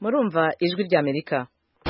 murumva ijwi ry'Amerika.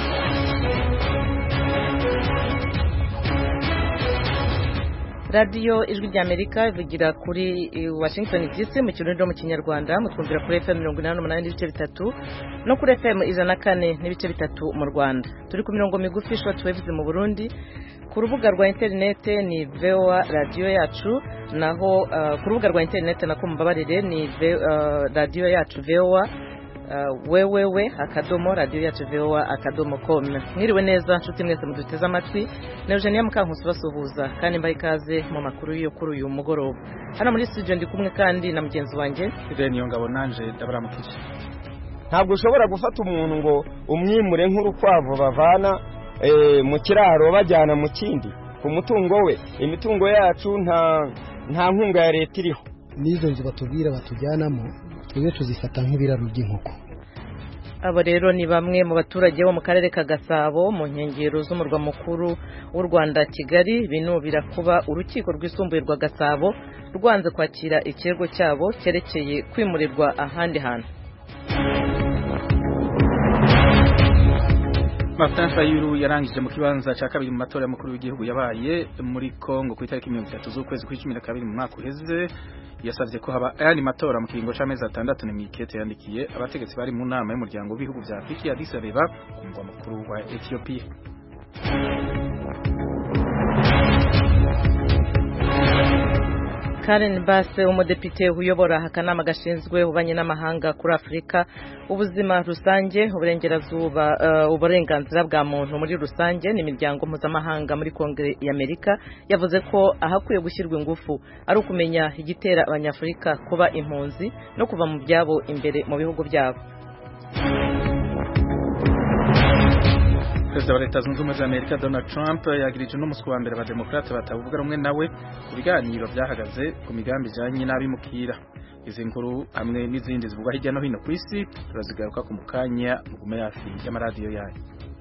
Radio ijwi ry'Amerika ivugira kuri Washington DC mu kirundi no mu kinyarwanda, mutwumvira kuri FM 88 n'ibice bitatu no kuri FM 104 n'ibice bitatu mu Rwanda. Turi ku mirongo migufi shortwave mu Burundi, ku rubuga rwa internet ni VOA radio yacu, naho ku rubuga rwa internet nako mubabarire ni radio yacu VOA wewewe akadomo radio yacu VOA akadomo com. Mwiriwe neza nshuti mwese muduteze amatwi, na Eugenia Mukankusi basuhuza kandi mbaye ikaze mu makuru yo kuri uyu mugoroba. Hano muri studio ndi kumwe kandi na mugenzi wanje Niyo ngabo nanje ndabaramukije. Ntabwo ushobora gufata umuntu ngo umwimure nk'urukwavu bavana mu kiraro bajyana mu kindi ku mutungo we. Imitungo yacu nta nkunga ya leta iriho. Nizo nzu batubwira batujyanamo twebwe tuzifata nk'ibiraro by'inkoko. Abo rero ni bamwe mu baturage bo mu karere ka Gasabo mu nkengero z'umurwa mukuru w'u Rwanda Kigali, binubira kuba urukiko rwisumbuye rwa Gasabo rwanze kwakira ikirego cyabo cyerekeye kwimurirwa ahandi hantu. Martin Fayulu yarangije mu kibanza cya kabiri mu matora y'umukuru w'igihugu yabaye muri Kongo ku itariki 30 z'ukwezi kwa 12 mu mwaka uheze. Yasavye ko haba ayandi matora mu kiringo c'amezi 6 n'imikete yandikiye abategetsi bari mu nama y'umuryango w'ibihugu vya Afrika ya Addis Abeba ku mugwa mukuru wa Ethiopia. Karen Bass, umudepite uyobora akanama gashinzwe ubanye n'amahanga kuri Afrika, ubuzima rusange, uburenganzira bwa muntu muri rusange n'imiryango mpuzamahanga muri Kongere y'Amerika, yavuze ko ahakwiye gushyirwa ingufu ari ukumenya igitera abanyafurika kuba impunzi no kuva mu byabo imbere mu bihugu byabo. Perezida wa Leta Zunze Ubumwe za Amerika Donald Trump yagirije n'umuswa wa mbere abademokrate batavuga rumwe nawe ku biganiro byahagaze ku migambi ijanye n'abimukira. Izi nkuru hamwe n'izindi zivugwa hirya no hino ku isi turazigaruka ku mukanya mugume hafi y'amaradiyo yayo.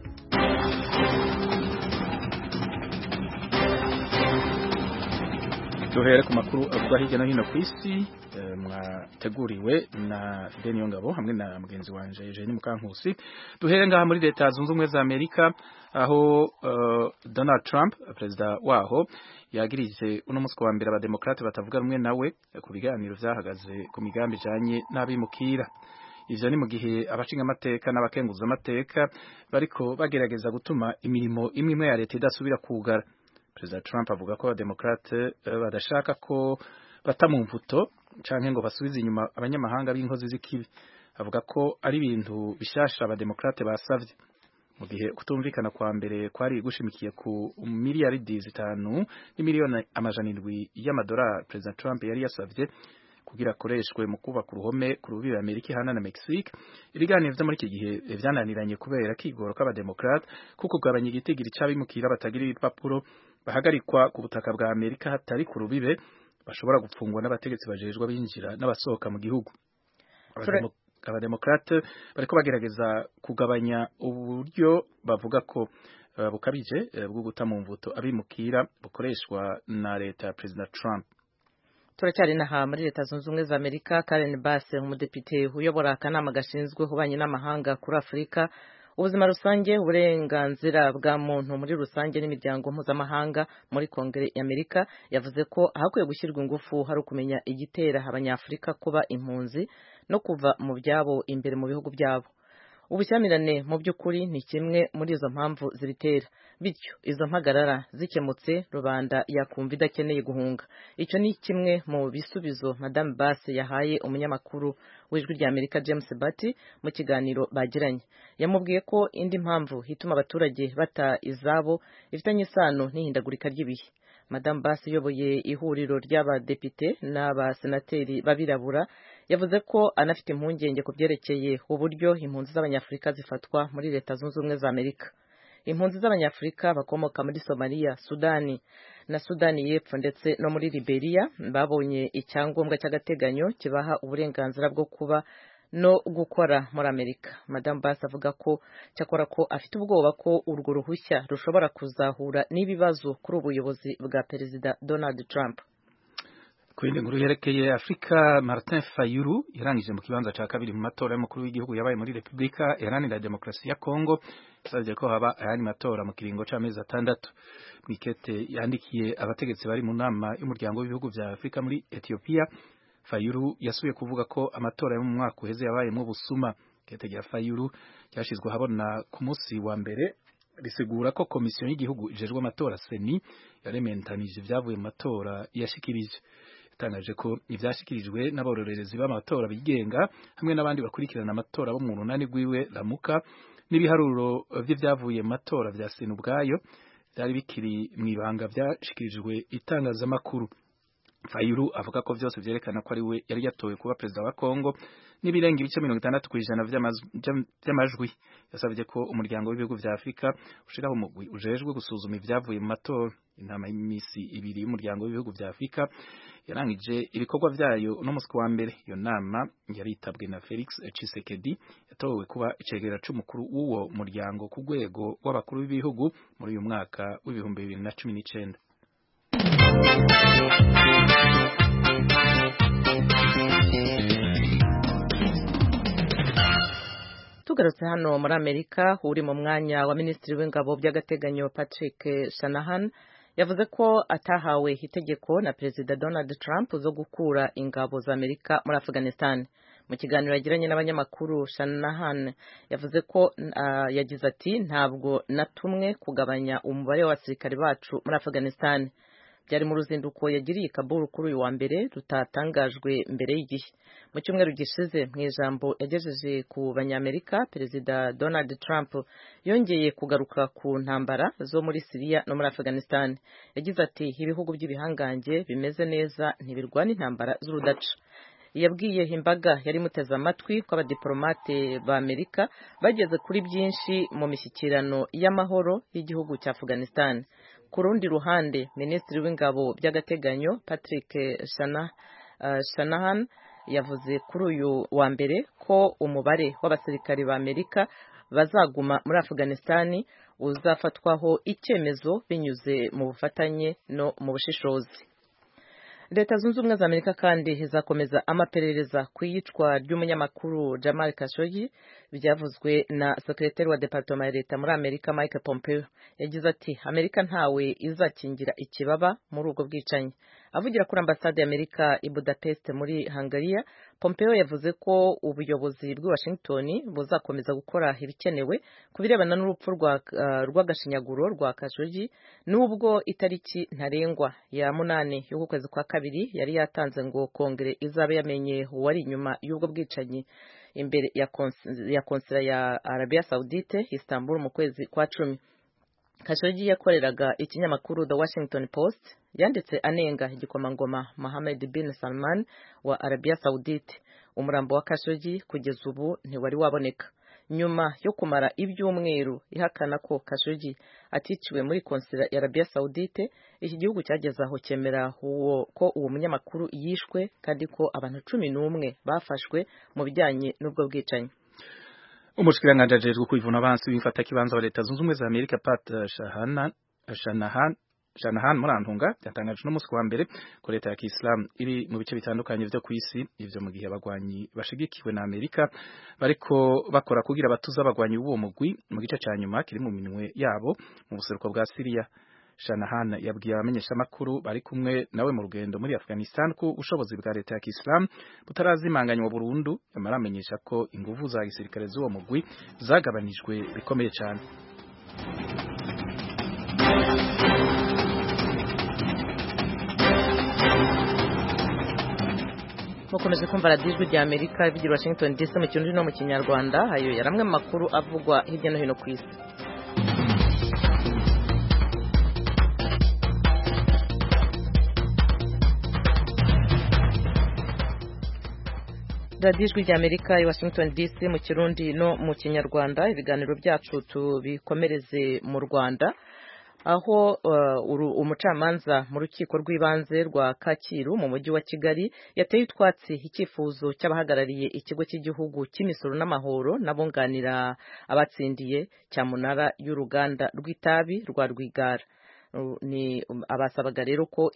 Duhere ku makuru avugwa hirya no hino ku isi mwateguriwe na Niyo ngabo hamwe na mugenzi wanje Eugenie Mukankusi. Duhere ngaha muri Leta Zunze Ubumwe za Amerika, aho Donald Trump perezida waho yagirije uno muswa wa mbere abademokrate batavuga rumwe nawe ku biganiro vyahagaze ku migambi ijanye n'abimukira. Ivyo ni mu gihe abashinga amateka n'abakenguza amateka bariko bagerageza gutuma imirimo imwe ya leta idasubira kugara. Perezida Trump avuga ko abademokrate badashaka ko bata mu mvuto canke ngo basubize inyuma abanyamahanga b'inkozi z'ikibi. Avuga ko ari ibintu bishasha abademokrate basavye mu gihe kutumvikana kwa mbere kwari gushimikiye ku miliyaridi 5 n'imiliyoni 700 y'amadolari Perezida Trump yari yasavye kugira akoreshwe mu kubaka uruhome ku rubibe Amerika ihana na Mexique. Ibiganiro vyo muri iki gihe vyananiranye kubera kigoro k'abademokrate kuko kugabanya igitigiri c'abimukira batagira ibipapuro bahagarikwa ku butaka bwa Amerika hatari ku rubibe bashobora gupfungwa n'abategetsi bajejwe binjira n'abasohoka mu gihugu. Abademokrate bariko bagerageza kugabanya uburyo bavuga ko bukabije bwo guta mu mvuto abimukira bukoreshwa na leta ya President Trump. Turacyari naha muri Leta Zunze Ubumwe za Amerika, Karen Bass, umudepite uyobora akanama gashinzwe ubanye n'amahanga kuri Afrika, ubuzima rusange, uburenganzira bwa muntu muri rusange n'imiryango mpuzamahanga muri Kongere y'Amerika, yavuze ko ahakwiye gushyirwa ingufu hari ukumenya igitera abanyafurika kuba impunzi no kuva mu byabo imbere mu bihugu byabo. Ubushyamirane mu by'ukuri ni kimwe muri izo mpamvu zibitera, bityo izo mpagarara zikemutse rubanda yakumva idakeneye guhunga. Icyo ni kimwe mu bisubizo Madame Bass yahaye umunyamakuru w'ijwi rya Amerika James Bati mu kiganiro bagiranye. Yamubwiye ko indi mpamvu hituma abaturage bata izabo ifitanye isano n'ihindagurika ry'ibihe. Madame Bass yoboye ihuriro ry'abadepite n'abasenateri babirabura, yavuze ko anafite impungenge ku byerekeye uburyo impunzi z'abanyafurika zifatwa muri Leta Zunze Ubumwe za Amerika. Impunzi z'abanyafurika bakomoka muri Somalia, Sudani na Sudani y'Epfo ndetse no muri Liberia babonye icyangombwa cy'agateganyo kibaha uburenganzira bwo kuba no gukora muri Amerika. Madame Bass avuga ko cyakora ko afite ubwoba ko urwo ruhushya rushobora kuzahura n'ibibazo kuri ubuyobozi bwa Perezida Donald Trump. Kwende nguru yerekeye Afrika, Martin Fayulu yarangije mu kibanza ca kabiri mu matora y'umukuru w'igihugu yabaye muri Republika Iharanira Demokarasi ya Kongo. Yasavye ko haba ayandi matora mu kiringo c'amezi 6. Mikete yandikiye abategetsi bari mu nama y'umuryango w'ibihugu vya Afrika muri Ethiopia. Fayulu yasubiye kuvuga ko amatora yo mu mwaka uheze yabayemwo busuma. Kete ya Fayulu yashizwe habona ku munsi wa mbere risigura ko komisiyo y'igihugu ijejwe amatora Seni yarementanije ivyavuye mu matora yashikirije. Yatangaje ko ivyashikirijwe n'abororerezi b'amatora bigenga hamwe n'abandi bakurikirana amatora bo mu runani rwiwe Lamuka n'ibiharuro vy'ivyavuye mu matora vya Seni ubwayo byari bikiri mw'ibanga vyashikirijwe itangazamakuru. Fayulu avuga ko vyose vyerekana ko ari we yari yatowe kuba perezida wa Kongo n'ibirenga ibice 60% vy'amajwi. Yasavye ko umuryango w'ibihugu vya Afrika ushiraho umugwi ujejwe gusuzuma ivyavuye mu matora. Inama y'imisi ibiri y'umuryango w'ibihugu vya Afrika yarangije ibikorwa vyayo no musi wa mbere. Iyo nama yaritabwe na Felix Tshisekedi yatowe kuba icegera c'umukuru w'uwo muryango ku rwego w'abakuru b'ibihugu muri uyu mwaka w'2019. Tugarutse hano muri Amerika, uri mu mwanya wa Minisitiri w'Ingabo by'agateganyo Patrick Shanahan yavuze ko atahawe itegeko na Perezida Donald Trump zo gukura ingabo za Amerika muri Afghanistan. Mu kiganiro yagiranye n'abanyamakuru, Shanahan yavuze ko yagize ati ntabwo natumwe kugabanya umubare w'abasirikare bacu muri Afghanistan. Byari mu ruzinduko yagiriye Kabul kuri uyu wa mbere rutatangajwe mbere y'igihe. Mu cyumweru gishize mu ijambo yagejeje ku banyamerika, Perezida Donald Trump yongeye kugaruka ku ntambara zo muri Syria no muri Afghanistan. Yagize ati ibihugu by'ibihangange bimeze neza ntibirwana intambara z'urudaca. Yabwiye imbaga yari muteze amatwi ko abadiplomate ba Amerika bageze kuri byinshi mu mishyikirano y'amahoro y'igihugu cya Afghanistan. Ku rundi ruhande, Minisitiri w'Ingabo by'agateganyo Patrick Shanahan yavuze kuri uyu wa mbere ko umubare w'abasirikari ba Amerika bazaguma muri Afghanistan uzafatwaho icyemezo binyuze mu bufatanye no mu bushishozi. Leta Zunze Ubumwe za Amerika kandi izakomeza amaperereza ku iyicwa ry'umunyamakuru Jamal Khashoggi byavuzwe na Sekretari wa Departement ya Leta muri Amerika Mike Pompeo. Yagize ati Amerika ntawe izakingira ikibaba muri ubwo bwicanyi. Avugira kuri ambasade ya Amerika i Budapest muri Hungariya, Pompeo yavuze ko ubuyobozi bw'i Washington buzakomeza gukora ibikenewe ku birebana n'urupfu rw'agashinyaguro rwa Khashoggi, nubwo itariki ntarengwa ya 8 y'uku kwezi kwa kabiri yari yatanze ngo Kongere izabe yamenye uwari inyuma y'ubwo bwicanyi imbere ya konsera ya Arabia Saudite Istanbul mu kwezi kwa 10. Khashoggi yakoreraga ikinyamakuru The Washington Post yanditse anenga igikomangoma Mohammed bin Salman wa Arabia Saudite. Umurambo wa Khashoggi kugeza ubu ntiwari waboneka. Nyuma yo kumara ibyumweru ihakana ko Khashoggi aticiwe muri konsera ya Arabia Saudite, iki gihugu cyageze aho cyemera ko uwo munyamakuru yishwe kandi ko abantu 11 bafashwe mu bijyanye n'ubwo bwicanyi. Umushikiranganje ajejwe kwivuna abansi w'imfata kibanza wa Leta Zunze Ubumwe za Amerika Pat Shanahan Murantunga yatangaje no musi wa mbere ko leta ya Islam iri mu bice bitandukanye byo kwisi, ivyo mu gihe abagwanyi bashigikiwe na Amerika bariko bakora kugira batuza abagwanyi b'uwo mugwi mu gice ca nyuma kiri mu minwe yabo mu buseruko bwa Syria. Shanahan yabwiye abamenyesha makuru bari kumwe nawe mu rugendo muri Afghanistan ko ubushobozi bwa leta ya Islam butarazimanganywa burundu, yamaramenyesha ko inguvu za gisirikare z'uwo mugwi zagabanijwe bikomeye cyane. Mukomeje kumva Radio rya Amerika bigira Washington DC mu kirundi no mu kinyarwanda. Ayo yaramwe makuru avugwa hirya no hino ku isi. Radio rya Amerika i Washington DC mu kirundi no mu kinyarwanda. Ibiganiro byacu tubikomereze mu Rwanda, aho umucamanza mu rukiko rw'ibanze rwa Kacyiru mu mujyi wa Kigali yateye utwatsi icyifuzo cy'abahagarariye ikigo cy'igihugu cy'imisoro n'amahoro n'abunganira abatsindiye cyamunara y'uruganda rw'itabi rwa Rwigara. ni abasabaga rero ko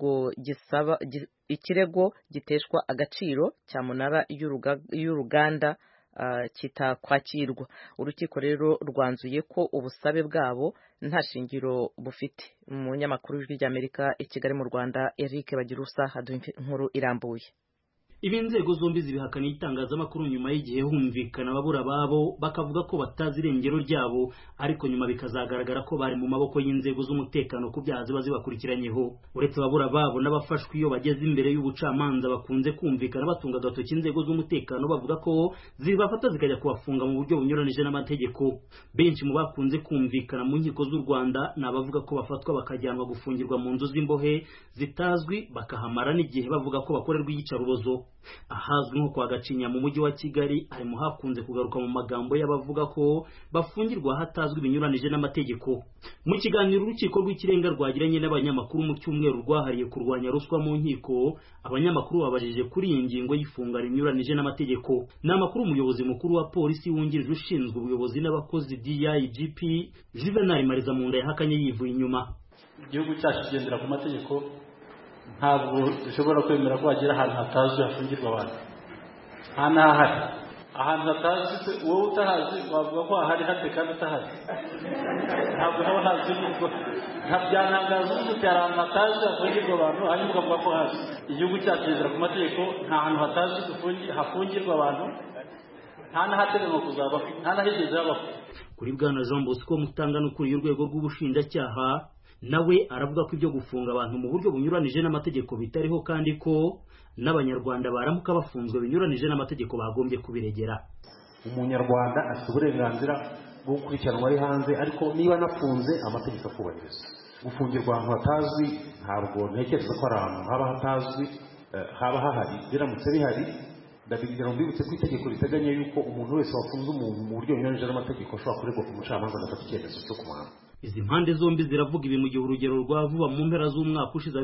ikirego giteshwa agaciro cyamunara y'uruganda kitakwakirwa. Urukiko rero rwanzuye ko ubusabe bwabo nta shingiro bufite. Umunyamakuru w'Ijwi ry'Amerika i Kigali mu Rwanda Eric Bagirusa haduha inkuru irambuye. Ibi inzego zombi zibihakaniye itangazamakuru nyuma y'igihe humvikana ababura babo bakavuga ko batazi irengero ryabo, ariko nyuma bikazagaragara ko bari mu maboko y'inzego z'umutekano ku byaha ziba zibakurikiranyeho. Uretse ababura babo n'abafashwe iyo bageze imbere y'ubucamanza bakunze kumvikana batunga agatoki inzego z'umutekano bavuga ko zibafata zikajya kubafunga mu buryo bunyuranije n'amategeko. Benshi mu bakunze kumvikana mu nkiko z'u Rwanda ni abavuga ko bafatwa bakajyanwa gufungirwa mu nzu z'imbohe zitazwi bakahamara n'igihe bavuga ko bakorerwa iyicarubozo. Ahazwi nko kwa Gacinya mu mujyi wa Kigali harimo hakunze kugaruka mu magambo y'abavuga ko bafungirwa hatazwi binyuranije n'amategeko. Mu kiganiro urukiko rw'ikirenga rwagiranye n'abanyamakuru mu cyumweru rwahariye kurwanya ruswa mu nkiko, abanyamakuru babajije kuri iyi ngingo y'ifunga rinyuranije n'amategeko. Ni amakuru umuyobozi mukuru wa polisi wungirije ushinzwe ubuyobozi n'abakozi DIGP Juvenal Marizamunda yahakanye yivuye inyuma. Igihugu cyacu kigendera ku mategeko, ntabwo dushobora kwemera ko hagira ahantu hatazwi hafungirwa abantu. Nta n'ahari ahantu hatazwi, wowe utahazi wavuga ko ahari hate kandi utahazi. Ntabwo haba hazwi n'ubwo byantangaza uzi ahantu hatazwi hafungirwa abantu hanyuma ukavuga ko hazi. Igihugu cyacu kigendera ku mategeko, nta hantu hatazwi hafungirwa abantu, nta n'ahateganywa kuzabaho, nta n'ahigeze habaho. Kuri Bwana Jean Bosco Mutanga n'ukuriye urwego rw'ubushinjacyaha, nawe aravuga ko ibyo gufunga abantu mu buryo bunyuranije n'amategeko bitariho, kandi ko n'abanyarwanda baramuka bafunzwe binyuranije n'amategeko bagombye kubiregera. Umunyarwanda afite uburenganzira bwo gukurikiranwa ari hanze, ariko niba anafunze amategeko akubahirizwa. Gufungirwa ahantu hatazwi ntabwo ntekereza ko ari ahantu haba hatazwi, haba hahari. Biramutse bihari, ndabigira mbibutse ko itegeko riteganya yuko umuntu wese wafunze umuntu mu buryo bunyuranije n'amategeko ashobora kuregwa ku mucamanza agafata icyemezo cyo kumuhana. Izi mpande zombi ziravuga ibi mu gihe urugero rwa vuba mu mpera z'umwaka ushize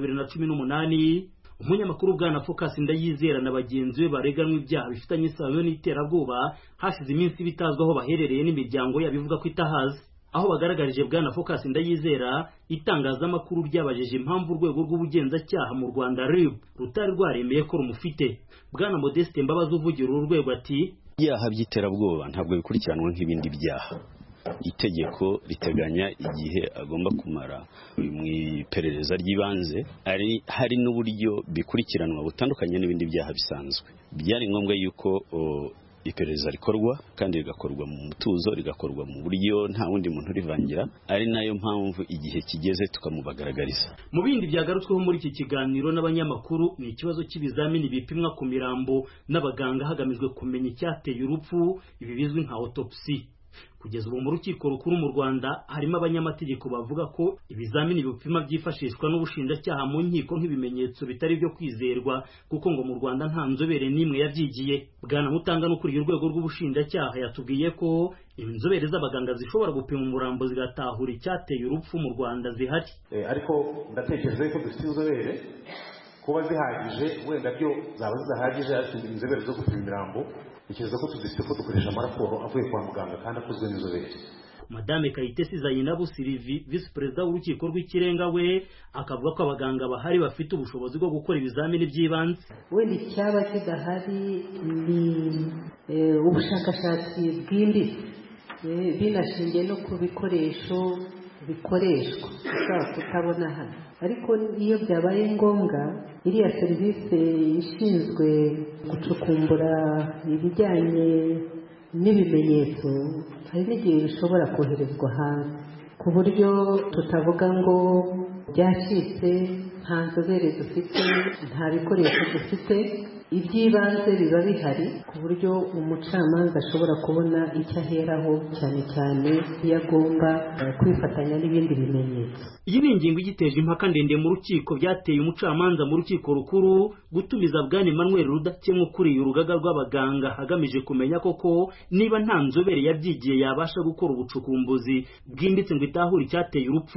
2018 umunyamakuru Bwana Focus Ndayizera na bagenzi be bareganwa ibyaha bifitanye isano n'iterabwoba hashize iminsi bitazwa aho baherereye n'imiryango yabivuga ko itahazi. Aho bagaragarije Bwana Focus Ndayizera, itangazamakuru ryabajije impamvu urwego rw'ubugenzacyaha mu Rwanda RIB rutari rwaremeye ko rumufite. Bwana Modeste Mbabazi uvugira uru rwego ati ibyaha by'iterabwoba ntabwo bikurikiranwa nk'ibindi byaha. Itegeko riteganya igihe agomba kumara mu iperereza ry'ibanze, hari n'uburyo bikurikiranwa butandukanye n'ibindi byaha bisanzwe. Byari ngombwa yuko iperereza rikorwa kandi rigakorwa mu mutuzo, rigakorwa mu buryo nta wundi muntu rivangira, ari nayo mpamvu igihe kigeze tukamubagaragariza. Mu bindi byagarutsweho muri iki kiganiro n'abanyamakuru ni ikibazo cy'ibizamini bipimwa ku mirambo n'abaganga hagamijwe kumenya icyateye urupfu, ibi bizwi nka autopsy. Kugeza ubu mu rukiko rukuru mu Rwanda harimo abanyamategeko bavuga ko ibizamini bipima byifashishwa n'ubushinjacyaha mu nkiko nk'ibimenyetso bitari byo kwizerwa, kuko ngo mu Rwanda nta nzobere n'imwe yabyigiye. Bwana Mutanga n'ukuriye urwego rw'ubushinjacyaha yatubwiye ko inzobere z'abaganga zishobora gupima umurambo zigatahura icyateye urupfu mu Rwanda zihari. Ariko ndatekereza ko dufite inzobere kuba zihagije, wenda byo zaba zidahagije, ariko inzobere zo gupima imirambo ikiza ko tudifite ko dukoresha amaraporo avuye kwa muganga kandi akozwe n'inzobere. Madame Kayitesi Zainabu Sylvie, Vice Perezida w'urukiko rw'ikirenga, we akavuga ko abaganga bahari bafite ubushobozi bwo gukora ibizamini by'ibanze. Wenda icyaba kidahari ni ubushakashatsi bwimbitse binashingiye no ku bikoresho bikoreshwa ushobora kutabona hano, ariko iyo byabaye ngombwa iriya serivisi ishinzwe gucukumbura ibijyanye n'ibimenyetso hari n'igihe bishobora koherezwa hanze, ku buryo tutavuga ngo byacitse, nta nzobere dufite, nta bikoresho dufite. Iby'ibanze biba bihari ku buryo umucamanza ashobora kubona icyo aheraho, cyane cyane iyo agomba kwifatanya n'ibindi bimenyetso. Iyi ni ingingo igiteje impaka ndende mu rukiko, byateye umucamanza mu rukiko rukuru gutumiza Bwana Emmanuel Rudakemwa ukuriye urugaga rw'abaganga hagamije kumenya koko niba nta nzobere yabyigiye yabasha gukora ubucukumbuzi bwimbitse ngo itahure icyateye urupfu.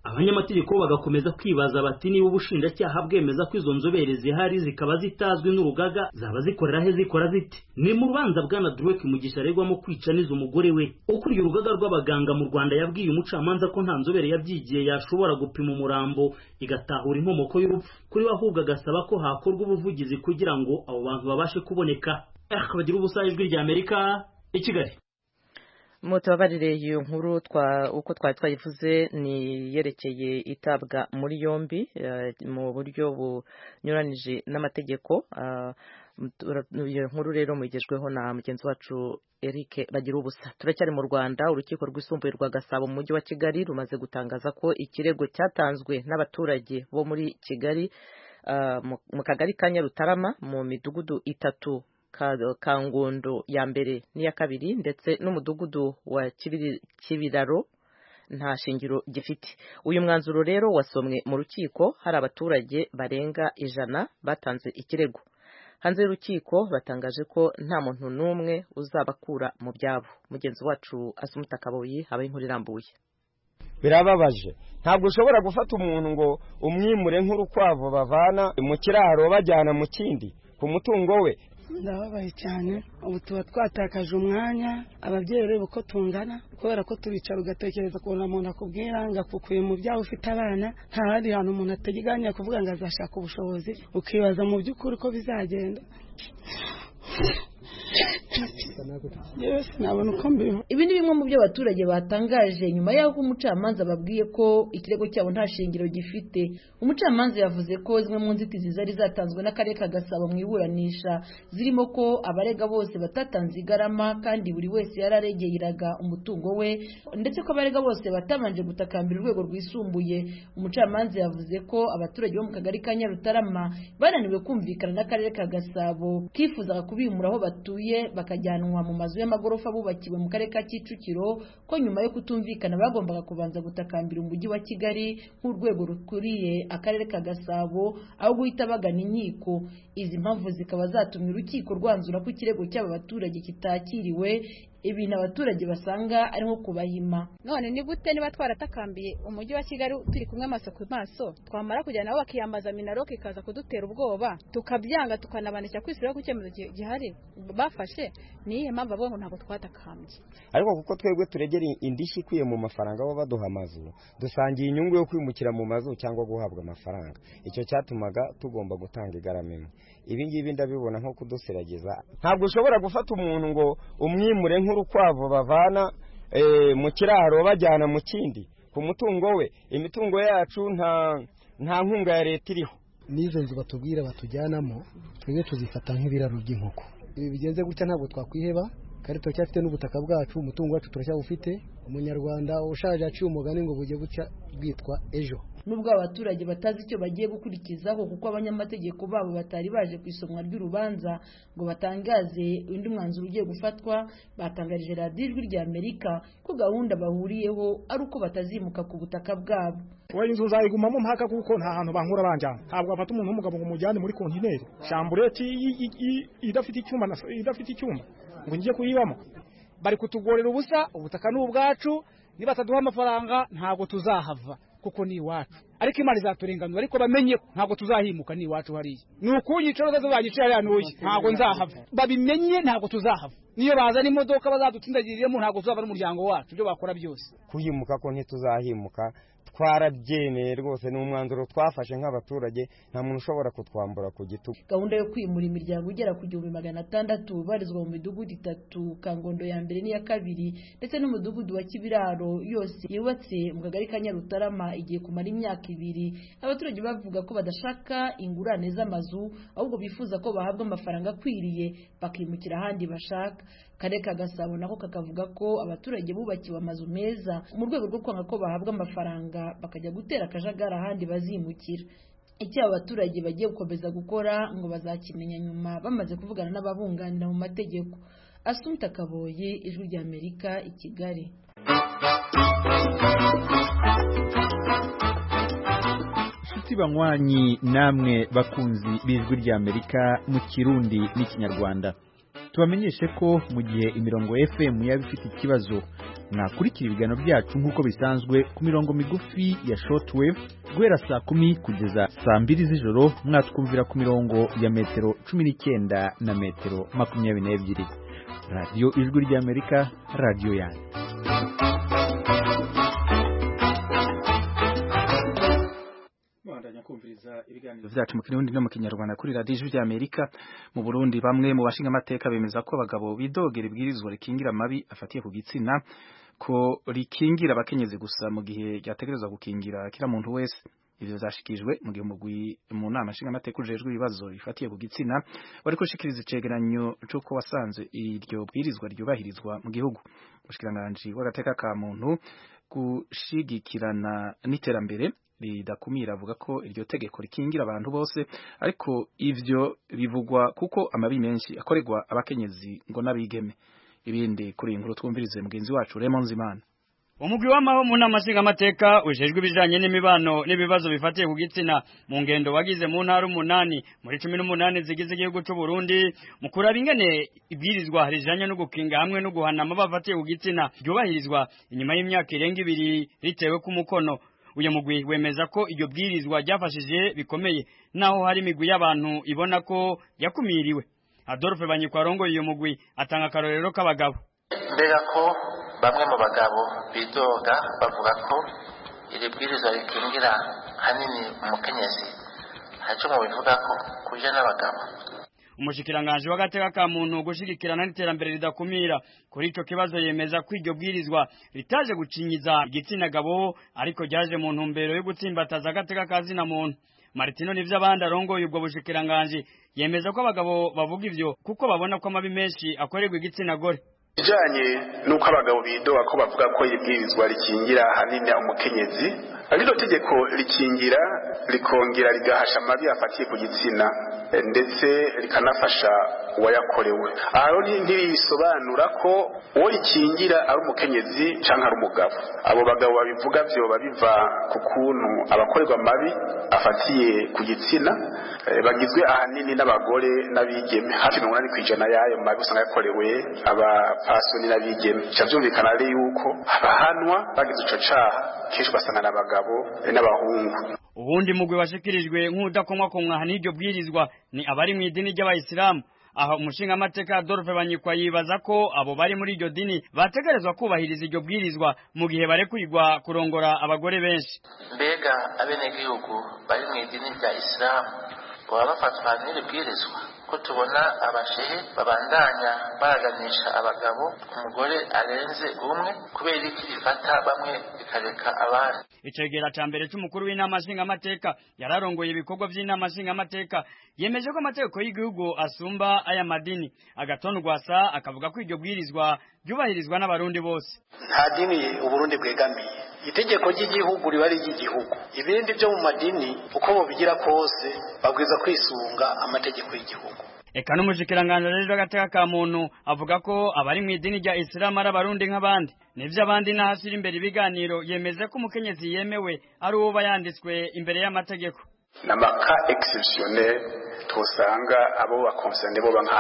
abanyamategeko bagakomeza kwibaza bati niba ubushinjacyaha bwemeza ko izo nzobere zihari zikaba zitazwi n'urugaga zaba zikorera he zikora zite. Ni mu rubanza bwana Drake Mugisha aregwamo kwica nizo umugore we ukuriye urugaga rw'abaganga mu Rwanda yabwiye umucamanza ko nta nzobere yabyigiye yashobora gupima umurambo igatahura inkomoko y'urupfu, kuri we ahubwo agasaba ko hakorwa ubuvugizi kugira ngo abo bantu babashe kuboneka. Bagira ubusa ijwi rya Amerika i Kigali. Mutabarire iyo nkuru uko twari twayivuze ni yerekeye itabwa muri yombi mu buryo bunyuranije n'amategeko. Iyo nkuru rero mugejweho na mugenzi wacu Eric Bagira ubusa. Turacyari mu Rwanda, urukiko rwisumbuye rwa Gasabo mu mujyi wa Kigali rumaze gutangaza ko ikirego cyatanzwe n'abaturage bo muri Kigali mu kagari ka Nyarutarama mu midugudu itatu Kangondo ya mbere n'iya kabiri ndetse n'umudugudu wa Kibiraro nta shingiro gifite. Uyu mwanzuro rero wasomwe mu rukiko, hari abaturage barenga 100 batanze ikirego. Hanze y'urukiko batangaje ko nta muntu n'umwe uzabakura mu byabo. Mugenzi wacu Asumuta Kaboyi habaye inkuru irambuye. Birababaje, ntabwo ushobora gufata umuntu ngo umwimure nk'urukwavu bavana mu kiraro bajyana mu kindi ku mutungo we. Ndababaye cyane, ubu tuba twatakaje umwanya, ababyeyi rero uko tungana, kubera ko tubicara ugatekereza kubona umuntu akubwira ngo akukuye mu byawe ufite abana, nta handi hantu umuntu ateganya kuvuga ngo azashaka ubushobozi, ukibaza mu by'ukuri ko bizagenda. Ibi ni bimwe mu byo abaturage batangaje nyuma y'aho umucamanza babwiye ko ikirego cyabo nta shingiro gifite. Umucamanza yavuze ko zimwe mu nzitizi zari zatanzwe n'akarere ka Gasabo mu iburanisha zirimo ko abarega bose batatanze igarama kandi buri wese yararegeraga umutungo we, ndetse ko abarega bose batabanje gutakambira urwego rwisumbuye. Umucamanza yavuze ko abaturage bo mu kagari ka Nyarutarama bananiwe kumvikana n'akarere ka Gasabo kifuzaga kubimura aho batuye bakajyanwa mu mazu y'amagorofa bubakiwe mu karere ka Kicukiro, ko nyuma yo kutumvikana bagombaga kubanza gutakambira umujyi wa Kigali nk'urwego rukuriye akarere ka Gasabo aho guhita bagana inkiko. Izi mpamvu zikaba zatumye urukiko rwanzura ko ikirego cy'aba baturage kitakiriwe, ibintu abaturage basanga ari nko kubahima. None ni gute niba twaratakambye umujyi wa Kigali turi kumwe amaso ku maso, twamara kujya nabo bakiyambaza Minaloc ikaza kudutera ubwoba tukabyanga tukanabanisha kwisura ku cyemezo gihari bafashe? Niye mpamvu abo ntabwo twatakambye. Ariko kuko twebwe turegera indishyi ikwiye mu mafaranga abo baduha amazu, dusangiye inyungu yo kwimukira mu mazu cyangwa guhabwa amafaranga. Icyo cyatumaga tugomba gutanga igaramimwe. Ibi ngibi ndabibona nko kuduseragiza. Ntabwo ushobora gufata umuntu ngo umwimure nk'urukwavu bavana mu kiraro bajyana mu kindi ku mutungo we. Imitungo yacu nta nkunga ya leta iriho. N'izo nzu batubwira batujyanamo twebwe tuzifata nk'ibiraro by'inkoko. Ibi bigenze gutya ntabwo twakwiheba, kandi turacyafite n'ubutaka bwacu, umutungo wacu turacyawufite. Umunyarwanda ushaje aciye umugani ngo bujye gucya bwitwa ejo. Nubwo abaturage batazi icyo bagiye gukurikizaho kuko abanyamategeko babo batari baje ku isomwa ry'urubanza ngo batangaze undi mwanzuro ugiye gufatwa, batangarije radiyo Ijwi rya Amerika ko gahunda bahuriyeho ari uko batazimuka ku butaka bwabo. Wowe inzu zayigumamo mpaka kuko nta hantu bankura banjyana. Ntabwo bafata umuntu w'umugabo ngo mujyane muri kontineri shambureti idafite icyumba ngo njye kuyibamo. Bari kutugorera ubusa, ubutaka ni ubwacu, niba ataduha amafaranga ntabwo tuzahava kuko ni iwacu. Ariko Imana izaturenganura, ariko bamenye ntabwo tuzahimuka, ni iwacu hariya. Ni ukunyicara bazanyicira hariya n'uye, ntabwo nzahava. Babimenye ntabwo tuzahava. Niyo bazana imodoka bazadutsindagiriremo ntabwo tuzaba n'umuryango wacu, ibyo bakora byose. Kuhimuka ko ntituzahimuka, twarabyemeye rwose, ni umwanzuro twafashe nk'abaturage, nta muntu ushobora kutwambura ku gitugu. Gahunda yo kwimura imiryango igera ku 1600 barizwa mu midugudu 3 Kangondo ya mbere n'iya kabiri ndetse n'umudugudu wa Kibiraro yose yubatse mu kagari ka Nyarutarama igiye kumara imyaka 2. Abaturage bavuga ko badashaka ingurane z'amazu, ahubwo bifuza ko bahabwa amafaranga akwiriye bakimukira ahandi bashaka. Karere ka Gasabo nako kakavuga ko abaturage bubakiwe amazu meza mu rwego rwo kwanga ko bahabwa amafaranga bakajya gutera akajagara ahandi bazimukira. Icyo abaturage bagiye gukomeza gukora ngo bazakimenya nyuma bamaze kuvugana n'ababunganira mu mategeko. Asumta Kaboyi, Ijwi rya Amerika i Kigali. Shuti banywanyi namwe bakunzi b'Ijwi rya Amerika mu Kirundi n'ikinyarwanda, tubamenyeshe ko mu gihe imirongo FM yaba ifite ikibazo mwakurikira ibiganiro byacu nk'uko bisanzwe ku mirongo migufi ya shortwave guhera saa 10 kugeza saa 2 z'ijoro, mwatwumvira ku mirongo ya metero 19 na metero 22. Radio Ijwi ry'Amerika, radio yanyu. Kumviriza ibiganiro vyacu mu Kirundi no mu Kinyarwanda kuri Radio Ijwi ry'Amerika. Mu Burundi bamwe mu bashinga amateka bemeza ko abagabo bidogera ibwirizwa rikingira amabi afatiye ku gitsina ko rikingira abakenyezi gusa mu gihe ryategerezwa gukingira kila muntu wese. Ivyo vyashikijwe mu gihe mu nama nshinga amateka ujejwe ibibazo bifatiye ku gitsina bari kushikiriza icegeranyo c'uko wasanze iryo bwirizwa ryubahirizwa mu gihugu. Umushikiranganji w'agateka ka muntu gushigikirana n'iterambere ridakumira avuga ko iryo tegeko rikingira abantu bose, ariko ivyo bivugwa kuko amabi menshi akorerwa abakenyezi ngo nabigeme. Ibindi kuri inkuru twumvirize mugenzi wacu Raymond Zimana. Umugwi w'amaho mu nama nshinga amateka ujejwe ibijanye n'imibano n'ibibazo bifatiye ku gitsina mu ngendo wagize mu ntara 8 muri 18 zigize igihugu cy'u Burundi mu kuraba ingene ibwirizwa rijanye no gukinga hamwe no guhana amabafatiye ku gitsina ryubahirizwa inyuma y'imyaka irenga 2 ritewe ku mukono. Uyu mugwi wemeza ko iryo bwirizwa ryafashije bikomeye naho hari imigwi y'abantu ibona ko yakumiriwe. Adolphe Banyikwarongo uyu mugwi atanga karorero k'abagabo. Mbega ko bamwe mu bagabo bidoga bavuga ko iri bwirizwa rikingira hanini umukenyezi, haco mu bivuga ko kuje n'abagabo. Umushikiranganje w'agateka ka muntu gushigikirana n'iterambere ridakumira kuri ico kibazo yemeza ko iryo bwirizwa ritaje gucinyiza igitsina gabo, ariko ryaje mu ntumbero yo gutsimbataza agateka ka zina muntu. Martino nivyo abandi arongoye ubwo bushikiranganje yemeza ko abagabo bavuga ivyo kuko babona ko amabi menshi akorerwa igitsina gore. Ijanye nuko abagabo bidoga ko bavuga ko ibwirizwa rikingira hanini umukenyezi, ariko tegeko rikingira rikongera rigahasha amabi afatiye ku gitsina ndetse rikanafasha uwayakorewe. Aho ntirisobanura ko uwo rikingira ari umukenyezi canke ari umugabo. Abo bagabo babivuga vyo babiva ku kuntu abakorerwa amabi afatiye ku gitsina bagizwe ahanini n'abagore n'abigeme. Hafi 80% y'ayo mabi usanga yakorewe abapasoni n'abigeme. Cavyumvikana ari yuko abahanwa bagize ico caha kenshi basanga n'abagabo n'abahungu. Ubundi mugwi washikirijwe nk'udakomwa komwa n'iryo bwirizwa ni abari mu idini ry'abayisilamu. Aho umushinga amateka Adolphe Banyikwa yibaza ko abo bari muri iryo dini bategerezwa kubahiriza iryo bwirizwa mu gihe barekurirwa kurongora abagore benshi. Mbega abenegihugu bari mu idini rya Islam baba bafatwa n'iri bwirizwa ko tubona abashehe babandanya baraganisha abagabo ku mugore arenze umwe kubera iki bifata bamwe bikareka abandi. Icegera ca mbere c'umukuru w'inama nshinga amateka yararongoye ibikorwa vy'inama nshinga amateka yemeje ko amategeko y'igihugu asumba aya madini. Agaton Rwasa akavuga ko iryo bwirizwa ryubahirizwa n'abarundi bose. Nta dini Uburundi bwegamiye, itegeko ry'igihugu riba ari ry'igihugu. Ibindi byo mu madini uko bobigira kose babwiza kwisunga amategeko y'igihugu. Eka n'umushikiranganje rero agateka ka muntu avuga ko abari mu idini rya Islam ari abarundi nk'abandi. Nivyo abandi nahasira imbere ibiganiro yemeze ko umukenyezi yemewe ari uwo bayanditswe imbere y'amategeko. Namaka exceptionnel tosanga abo bakonserne bo banka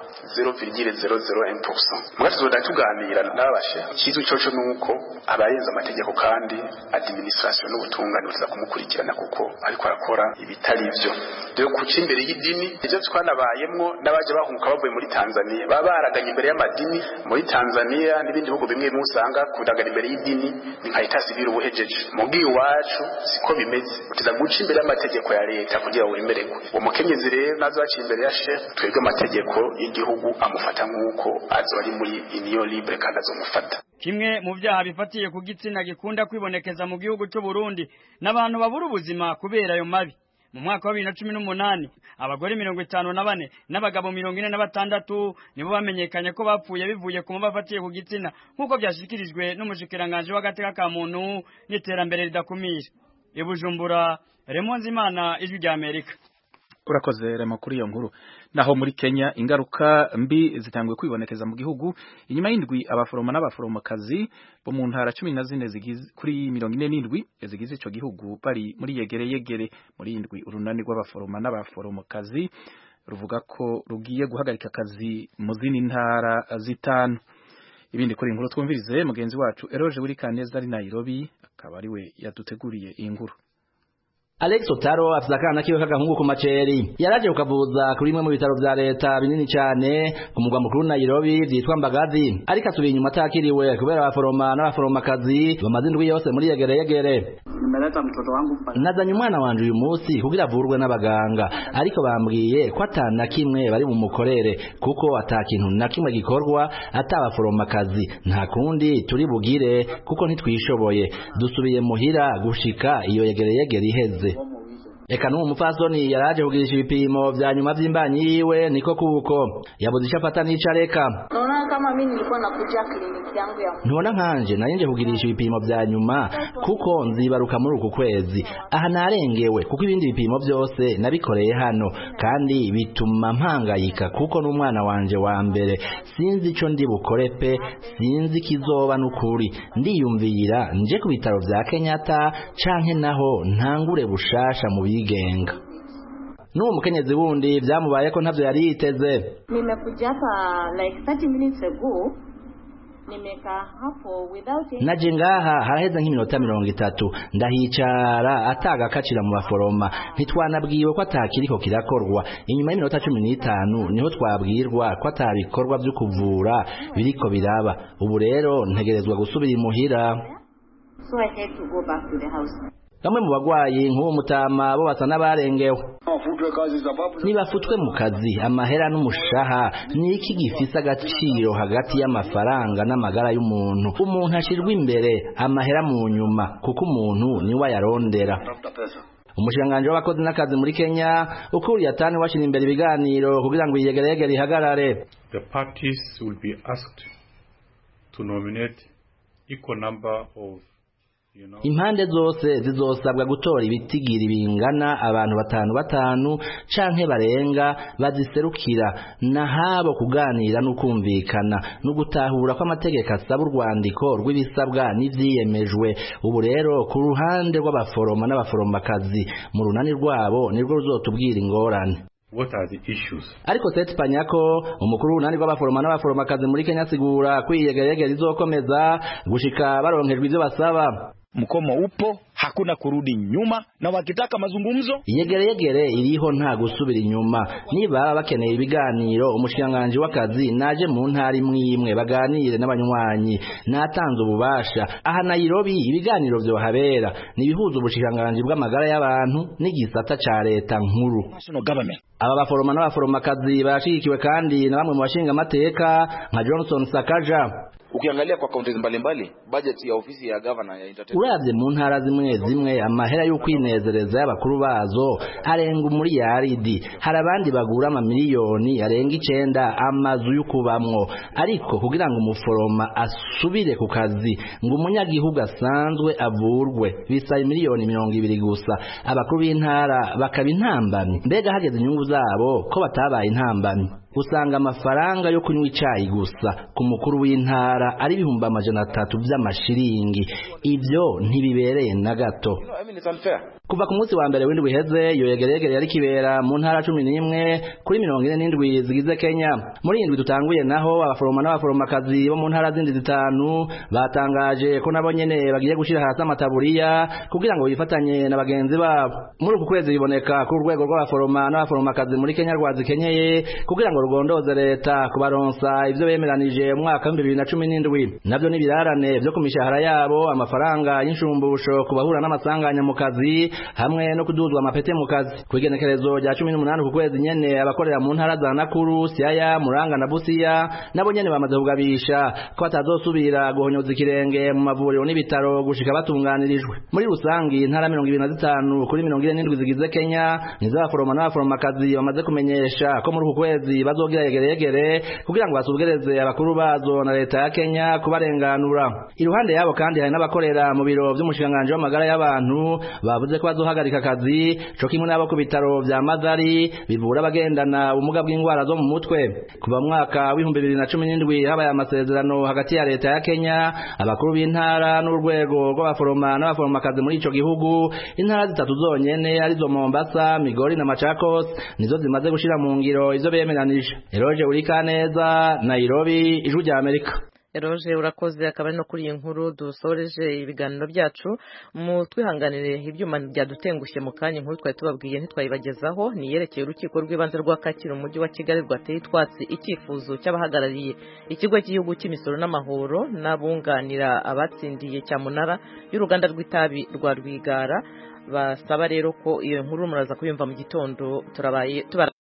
0,001%. Mwati zoda tuganira n'abashe kizu coco nuko abayenza amategeko kandi administration n'ubutungane buza kumukurikirana kuko ariko arakora ibitari ivyo. Rero kuca imbere y'idini ivyo twanabayemwo n'abaje bahunguka bavuye muri Tanzania baba baraganye imbere y'amadini muri Tanzania n'ibindi bihugu bimwe musanga kudagana imbere y'idini ni nkahita sibira ubuhejeje. Mugi wacu siko bimeze, utiza guca imbere y'amategeko ya leta kugira wemererwe. Umukenyezi rero nazo aciye imbere ya chef twebwe amategeko y'igihugu amufata nk'uko azori muri union libre kandi azomufata. Kimwe mu byaha bifatiye ku gitsina gikunda kwibonekeza mu gihugu cy'u Burundi n'abantu babura ubuzima kubera ayo mabi. Mu mwaka wa 2018 abagore 54 n'abagabo 46 nibo bamenyekanye ko bapfuye bivuye ku mabafatiye ku gitsina nkuko byashikirijwe n'umushikiranganje w'agateka ka muntu n'iterambere ridakumira. Ibujumbura, Raymond Zimana, Ijwi rya Amerika. Urakoze Remo kuri iyo nkuru. Naho muri Kenya ingaruka mbi zitangwe kwibonekeza mu gihugu inyuma y'indwi abaforoma n'abaforomokazi bo mu ntara 14 zigize kuri 47 zigize ico gihugu bari muri yegere muri indwi urunani rw'abaforoma n'abaforomokazi ruvuga ko rugiye guhagarika akazi mu zindi ntara zitanu. ibindi kuri inkuru twumvirize mugenzi wacu Eroje Buri Kaneza ari Nairobi akaba ari we yaduteguriye iyi nkuru. Alex Otaro afite akana kiwe k'agahungu ku maceri yaraje kukavuza kuri imwe mu bitaro vya leta binini cyane ku mugwa mukuru Nairobi vyitwa Mbagazi ariko asubiye inyuma atakiriwe kubera abaforoma n'abaforomakazi bamaze indwi yose muri yegereyegere. Nimeleta mtoto wangu nazanye umwana wanje uyu munsi kugira avurwe n'abaganga ariko bambwiye ko atana kimwe bari bumukorere kuko atakintu na kimwe gikorwa atabaforomakazi nta kundi turi bugire kuko ntitwishoboye dusubiye muhira gushika iyo yegereyegere iheze. Eka n'uwo mupfasoni yaraje kugirisha ibipimo vya nyuma vy'imbanyi yiwe niko kuko yabuze ico afata n'ico areka. Naona kama mimi nilikuwa nakuja kliniki yangu ya ntona nkanje nanje kugirisha ibipimo vya nyuma kuko nzibaruka muri uku kwezi aha narengewe kuko ibindi bipimo vyose nabikoreye hano kandi bituma mpangayika kuko n'umwana wanje wa mbere sinzi ico ndi bukore pe sinzi kizoba n'ukuri ndiyumvira nje ku bitaro vya Kenyatta canke naho ntangure bushasha mu bigenga. N'uwo mukenyezi wundi vyamubaye ko ntavyo yari yiteze. Nimekuja hapa like 30 minutes ago. Nimekaa hapo without naje ngaha haraheze nk'iminota 30 ndahicara atagakacira mu baforoma ntitwanabwiwe ko atakiriko kirakorwa inyuma y'iminota 15 niho twabwirwa ko atabikorwa byo kuvura biriko biraba ubu rero ntegerezwa gusubira imuhira. So I had to go back to the house. Bamwe mu bagwayi nk'uwo mutama bo basa n'abarengewe nibafutwe mu kazi amahera n'umushaha ni iki gifise agaciro hagati y'amafaranga n'amagara y'umuntu ashirwa imbere amahera mu nyuma kuko umuntu niwe yarondera. Umushinganje w'abakozi n'akazi muri Kenya ukuriye atani washira imbere ibiganiro kugira ngo iyegereyegere ihagarare. The parties will be asked to nominate equal number of impande zose zizosabwa gutora ibitigiri bingana abantu 5 canke barenga baziserukira na habo kuganira n'ukumvikana no gutahura ko amategeko asaba urwandiko rw'ibisabwa n'ivyiyemejwe. Ubu rero ku ruhande rw'abaforoma n'abaforomakazi mu runani rwabo nirwo ruzotubwira ingorane. What are the issues? Ariko Seth Panyako umukuru w'unani rw'abaforoma n'abaforomakazi muri Kenya asigura ko iyegereyegere izokomeza gushika baronkejwe ivyo basaba. Mkomo upo, hakuna kurudi nyuma, na wakitaka mazungumzo iyegereyegere iriho nta gusubira inyuma. Niba bakeneye ibiganiro umushinganje w'akazi naje mu ntari imwe baganire n'abanywanyi natanze ububasha aha Nairobi ibiganiro byo habera nibihuza ubushinganje bw'amagara y'abantu n'igisata ca leta nkuru. Aba baforoma n'abaforomakazi bashigikiwe kandi na bamwe mu bashinga amateka nka Johnson Sakaja. Ukiangalia kwa kaunti mbalimbali budget ya ofisi ya governor ya entertainment uravye mu ntara zimwe amahera yo kwinezereza y'abakuru bazo arenga muri yaridi hari abandi bagura amamiliyoni arenga 9 amazu y'ukubamwo ariko kugira ngo umuforoma asubire ku kazi ngo umunyagihugu asanzwe avurwe bisaba miliyoni 200 gusa abakuru b'intara bakaba intambamyi mbega hageze inyungu zabo ko batabaye intambamyi. Usanga amafaranga yo kunywa icayi gusa ku mukuru w'intara ari 300 vy'amashiringi ivyo ntibibereye na gato. Kuva ku munsi wa mbere w'indwi heze iyo yegereyegere yari kibera mu ntara 11 kuri 47 zigize Kenya. Muri indwi dutanguye naho abaforoma n'abaforomakazi bo mu ntara zindi 5 batangaje ko nabo nyene bagiye gushira hasi amataburiya kugira ngo bifatanye na bagenzi babo. Muri uku kwezi biboneka ku rwego rw'abaforoma n'abaforomakazi muri Kenya rwazikenyeye kugira ngo rugondoze leta kubaronsa ivyo bemeranije mu mwaka 2017 navyo nibirarane byo kumishahara yabo amafaranga y'inshumbusho kubahura n'amasanganya mu kazi hamwe no kuduzwa amapete mu kazi. Kwigenekerezo rya 18 ku kwezi nyene abakorera mu ntara za Nakuru, Siaya, Muranga na Busia nabo nyene bamaze kugabisha ko batazosubira guhonyoza ikirenge mu mavuriro n'ibitaro gushika batunganirijwe. Muri rusangi intara 25 kuri 47 zigize Kenya nizo abaforoma n'abaforomakazi bamaze kumenyesha ko muri uku kwezi bazogira yegereyegere kugira ngo basubgereze abakuru bazo na leta ya Kenya kubarenganura. Iruhande yabo kandi hari n'abakorera mu biro by'umushinganje w'amagara y'abantu bavuze ko bazohagarika akazi cyo kimwe n'abo ku bitaro vya Madari bivura abagendana ubumuga bw'indwara zo mu mutwe. Kuva mwaka w'2017 habaye amasezerano hagati ya leta ya Kenya abakuru b'intara n'urwego rw'abaforoma n'abaforomakazi muri ico gihugu. Intara 3 zonyene arizo Mombasa, Migori na Machakos nizo zimaze gushira mu ngiro izo bemeranije. Eroje Buri Kaneza, Nairobi, Ijwi rya Amerika. Eroje urakoze akaba no kuri iyi nkuru dusoreje ibiganiro byacu mu twihanganire ibyuma byadutengushye mu kanya inkuru twari tubabwiye ntitwayibagezaho ni yerekeye urukiko rw'ibanze rwa Kacyiru mu mujyi wa Kigali rwateye itwatsi icyifuzo cy'abahagarariye ikigo cy'igihugu cy'imisoro n'amahoro n'abunganira abatsindiye cyamunara y'uruganda rw'itabi rwa Rwigara basaba rero ko iyo nkuru muraza kuyumva mu gitondo turabaye